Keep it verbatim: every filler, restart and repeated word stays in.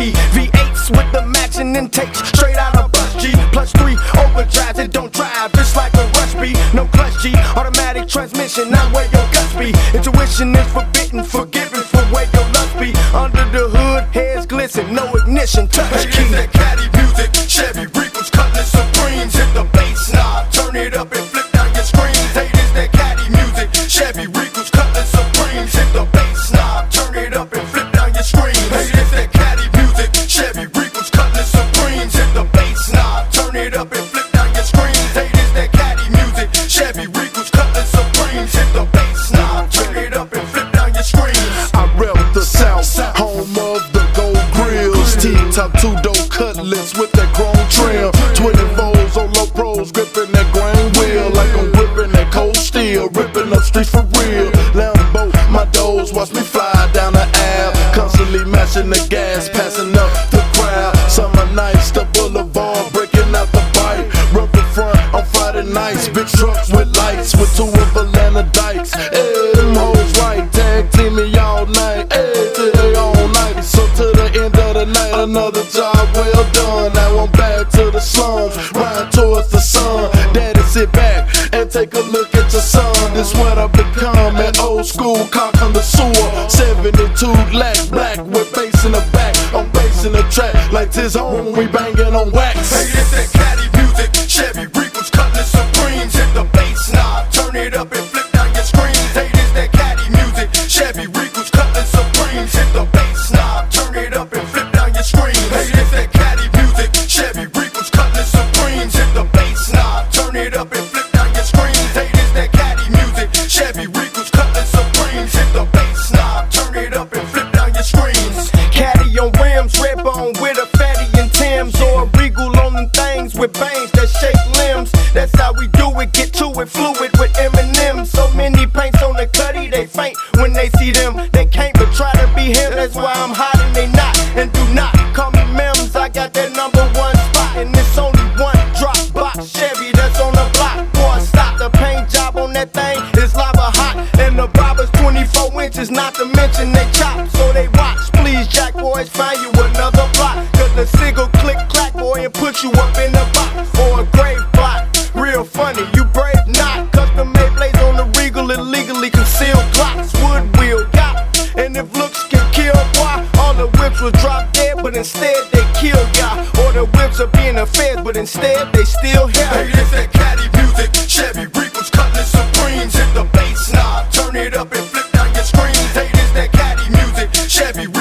me. V eights with the matching intakes, straight out of bus G. Plus three overdrives, it don't drive, it's like a rush B. No clutch G, automatic transmission, not where your guts be. Intuition is forbidden, forgiven for where your lust be. Under the hood, heads glisten, no ignition, touch key. Hey, that caddy music, Chevy Reapers, Cutlass Supremes. Hit the bass knob, turn it up and flip down your screens. Hey, this that caddy music, Chevy Reapers, Cutlass Supremes. Hit the bass knob, turn it up and flip down your screens. Hey, this that caddy music, Chevy Reapers, Cutlass Supremes. Hit the bass knob, turn it up and flip down your screens. Hey, this that caddy music, Chevy Reapers, Cutlass Supremes. Hit the bass knob, turn it up and flip down your screens. I rep the South, home of the gold grills. T-top two-door Cutlass with that chrome trim. twenty-fours on low pros, gripping that grain wheel like I'm gripping that cold steel, ripping up streets for real. Lambo, my doors watch me fly down the aisle, constantly mashing the gas, passing up the crowd. Summer nights, the boulevard, breaking out the bike. Rubber front on Friday nights, big trucks with lights, with two of Atlanta dykes. Hey, them hoes right, tag team me all night, hey, till they all night. So to the end of the night, another job well done. Now I'm back to the slums, riding towards the sun. Daddy, sit back and take a look at your son. This what I've become, an old school cock on the sewer. seventy-two lack black with bass in the back. I'm basing the track like tis home, we banging on wax. Hey, this that caddy music, Chevy Reapers, Cutlass Supremes. Hit the bass knob, turn it up and flip down your screens. Hey, this that caddy music, Chevy Reapers, Cutlass Supremes. Hit the bass knob, turn it up and flip down your screens. Hey, this that caddy music, Chevy Reapers, Cutlass Supremes. Hit the bass knob, turn it up and flip down your screens. Hey, this that caddy music, Chevy Reapers, Cutlass Supremes. Hit the bass knob, turn it up and flip down your screens. Caddy on rims, red bone with a fatty and Tim's, or a Regal on them things with bangs that shake limbs. That's how we do it, get to it, fluid with Eminem. So many paints on the cutty, they faint when they see them. They can't but try to be him, that's why I'm hot and they not. And do not call me Mims, I got that number one spot. And it's only one drop box Chevy that's on the block. Boy, stop, the paint job on that thing is lava hot. And the barber's twenty-four inches, not to mention they chop. So they watch, please Jack boys, find you another block. Cause the single click clack boy and put you up in the box. Or a grave block, real funny, you brave not. Custom made blades on the Regal, illegally concealed Glocks. Wood wheel, yacht, and if looks can kill, boy, all the whips will drop dead, but instead they kill y'all. Or the whips are being a fed, but instead they still here. Hey, this that caddy music, Chevy Reapers, Cutlass Supremes. Hit the bass knob, turn it up and flip down your screens. Hey, this that caddy music, Chevy